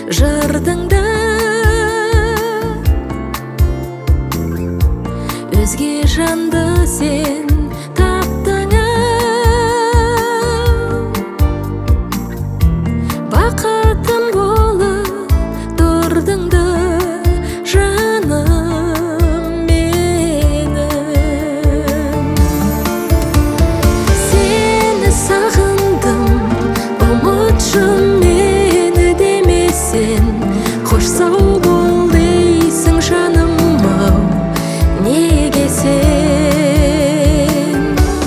жырдыңда өзге жанды сен таптың бақытым болып тұрдың да жаным менің. Сені сағындым, ұмытшы мені демесең, қош сау бол дейсің жаным-ау, неге сен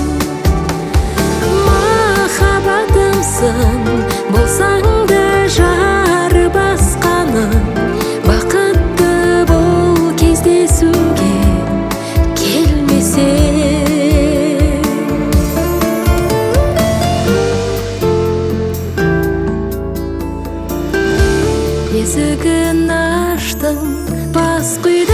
махаббатымсың, болсаң да жары басқаның, бақытты бол кездесуге келмесең. Есігін аштың, бас құйдың,